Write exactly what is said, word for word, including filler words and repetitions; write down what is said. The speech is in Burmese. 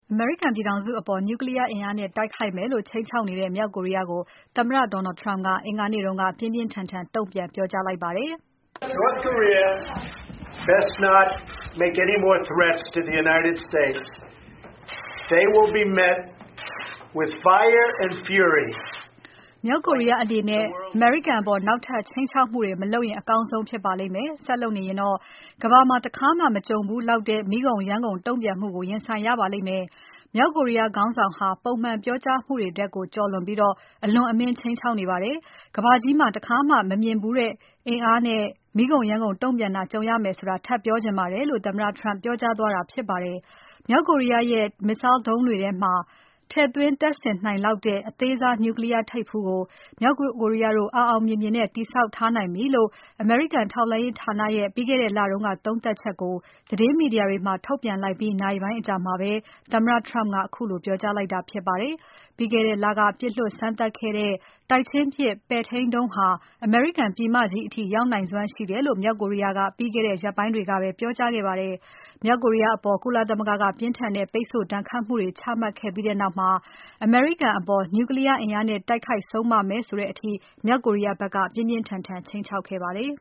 အမေရိကန်ပြည်ထောင်စုအပေါ် Nuclear အင်အားနဲ့တိုက်ခိုက်မယ်လို့ ခြိမ်းခြောက်နေတဲ့ မြောက်ကိုရီးယားကို သမ္မတ Donald Trump ကအင်္ဂါနေ့က ပြင်းပြင်းထန်ထန် တုံ့ပြန်ပြောကြားလိုက်ပါတယ်။ North Korea best not make any more threats to the United States. They will be met with fire and fury. မြောက်ကိုရီးယားအနေနဲ့ အမေရိကန်အပေါ်နောက်ထပ်ခြိမ်းခြောက်မှုတွေမလုပ်ရင်အကောင်းဆုံးဖြစ်ပါလိမ့်မယ်။ ဆက်လုပ်နေရင်တော့ ကမ္ဘာမှာတခါမှမကြုံဘူးလောက်တဲ့ မီးကုန်ယမ်းကုန်တုံ့ပြန်မှုကို ရင်ဆိုင်ရပါလိမ့်မယ်။ မြောက်ကိုရီးယားခေါင်းဆောင်ဟာ ပုံမှန်ပြောကြားမှုတွေထက်ကိုကျော်လွန်ပြီး အလွန်အမင်းခြိမ်းခြောက်နေပါတယ်။ ကမ္ဘာကြီးမှာ တခါမှမမြင်ဘူးတဲ့အင်အားနဲ့ မီးကုန်ယမ်းကုန်တုံ့ပြန်တာကြုံရမယ်ဆိုတာ ထပ်ပြောချင်ပါတယ်လို့ သမ္မတ Trump ပြောကြားသွားတာဖြစ်ပါတယ်။ မြောက်ကိုရီးယားရဲ့ Missile ဒုံးတွေထဲမှာ ထည့်သွင်းတပ်ဆင်နိုင်လောက်တဲ့ အသေးစား Nuclear ထိပ်ဖူးကို မြောက်ကိုရီးယားတို့ အောင်အောင်မြင်မြင်နဲ့ တည်ဆောက်ထားနိုင်ပြီလို့ အမေရိကန်ထောက်လှမ်းရေးဌာနရဲ့ ပြီးခဲ့တဲ့လက သုံးသပ်ချက်ကို သတင်းမီဒီယာတွေမှာ ထုတ်ပြန်လိုက်ပြီး နာရီပိုင်းအကြာမှာပဲ သမ္မတ Trump ကခုလိုပြောကြားလိုက်တာဖြစ်ပါတယ်။ ပြီးခဲ့တဲ့လက ပစ်လွှတ်စမ်းသပ်ခဲ့တဲ့ တိုက်ချင်းပစ် ပဲ့ထိန်းဒုံးဟာ အမေရိကန်ပြည်မကြီးအထိ ရောက်နိုင်စွမ်းရှိတယ်လို့ မြောက်ကိုရီးယားက ပြီးခဲ့တဲ့ရက်ပိုင်းတွေကပဲ ပြောကြားခဲ့ပါတယ်။ မြောက်ကိုရီးယားအပေါ် ကုလသမဂ္ဂက ပြင်းထန်တဲ့ ပိတ်ဆို့ဒဏ်ခတ်မှုတွေချမှတ်ခဲ့ပြီးနောက် အမေရိကန်အပေါ် Nuclear အင်အားနဲ့တိုက်ခိုက်ဆုံးမမယ်ဆိုတဲ့အထိ မြောက်ကိုရီးယားဖက်က ပြင်းပြင်းထန်ထန်ခြိမ်းခြောက်ခဲ့ပါတယ်